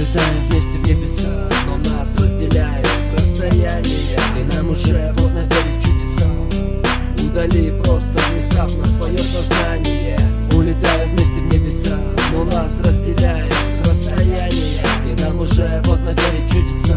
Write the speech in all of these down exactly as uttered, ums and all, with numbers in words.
Улетаем вместе в небеса, но нас разделяет расстояние, и нам уже поздно верить в чудеса. Удали просто внезапно свое сознание. Улетаем вместе в небеса, но нас разделяет расстояние, и нам уже поздно верить в чудеса.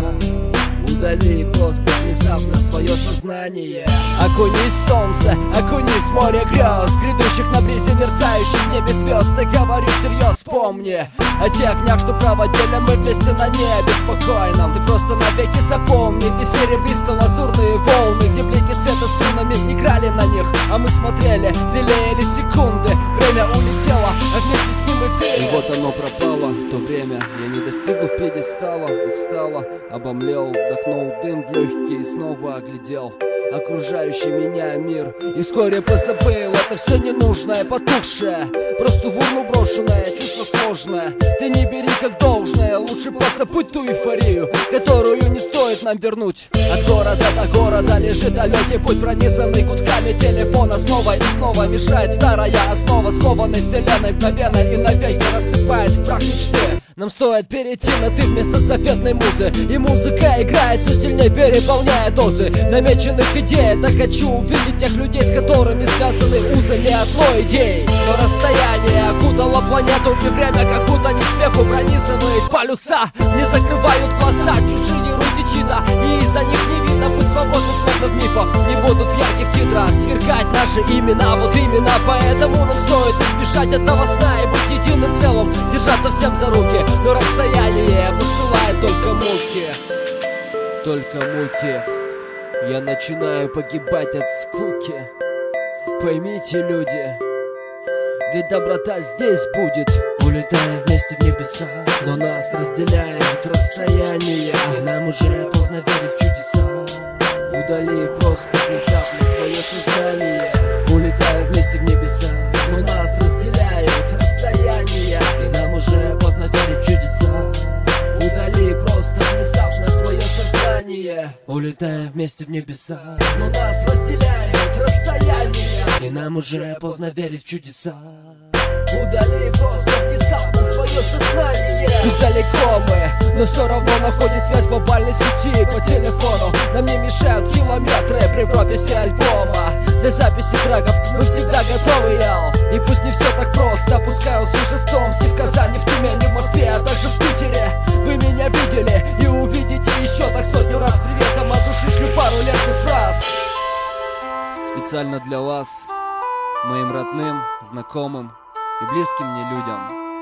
Удали просто внезапно свое сознание. Окунись в солнце, окунись в море грез, грядущих на бризе мерцающих в небе звезд. И говорю всерьез, вспомни о тех днях, что проводили мы вместе на небе спокойном. Ты просто навеки запомни эти серебристо-лазурные волны, где блики света струнами играли на них, а мы смотрели, лелеяли секунды. Время улетело, а вместе с ним и ты. И вот оно пропало, то время. Я не достигнув пьедестала, устало, обомлел, вдохнул дым в легкие и снова оглядел окружающий меня мир. И вскоре позабыл это все ненужное, потухшее, просто в урну брошенное, чувство сложное. Ты не бери как должное, лучше позабудь ту эйфорию, которую не стоит нам вернуть. От города до города лежит далекий путь, пронизанный гудками телефона. Снова и снова мешает старая основа скованной вселенной, мгновенно и навеки рассыпает в прах мечты. Нам стоит перейти на ты вместо заветной музы, и музыка играет все сильнее, переполняя дозы намеченных идей. Так хочу увидеть тех людей, с которыми связаны узами одной идеи. Но расстояние окутало планету, и время, как будто не смеху, пронизывает полюса. Не закрывают глаза чужие рудичина, и из-за них не видно быть свободным, словно в мифах. Не будут в ярких титрах сверкать наши имена. Вот именно поэтому нам стоит избежать этого сна и быть единым целым, держаться всем за руки. Но расстояние посылает только муки, только муки. Я начинаю погибать от скуки. Поймите, люди, ведь доброта здесь будет. Улетаем вместе в небеса, но нас разделяет расстояние, и нам уже поздно верить в чудеса. Удали просто внезапно свое сознание. Улетаем вместе в небеса, но нас разделяет расстояние, и нам уже поздно верить в чудеса. Удали просто внезапно свое сознание. Улетаем вместе в небеса, но нас разделяет расстояние, и нам уже поздно верить в чудеса. Удали просто внезапно свое сознание. Далеко мы, но все равно находим связь в глобальной сети по телефону. Нам не мешают километры при прописи альбома. Для записи треков мы всегда готовы, ял. И пусть не все так просто, пускай услышат в Томске, в Казани, в Тюмени, в Москве, а также в Питере. Вы меня видели и увидите еще так сотню раз. Приветом от души шлю пару лестных фраз. Специально для вас, моим родным, знакомым и близким мне людям.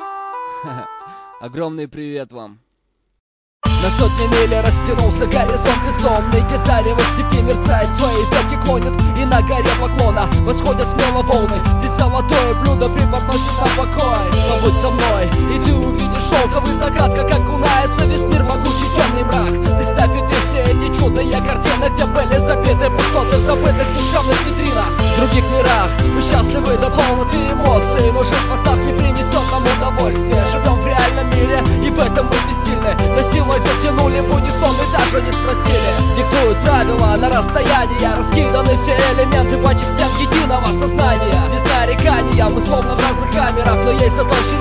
Огромный привет вам. На сотни миль растянулся горизонт бездомный, где зарево степи мерцает, свои ветки клонит, и на горе поклона восходят смело волны, где золотое блюдо преподносит нам покой. Побудь со мной, и ты увидишь шелковый закат, как окунается весь мир в могучий темный мрак. Представь, и ты все эти чудные картины, где были забиты пустоты в забытых душевных витринах. В других мирах мы счастливы до полноты эмоций, но жить в снах не принесет нам удовольствия. Живем в реальном мире, и в этом мы бессильны. На силой затянули в унисон и даже не спросили. Диктуют правила на расстояние, раскиданы все элементы по частям единого сознания. Без нарекания, мы словно в разных камерах, но есть за толщиной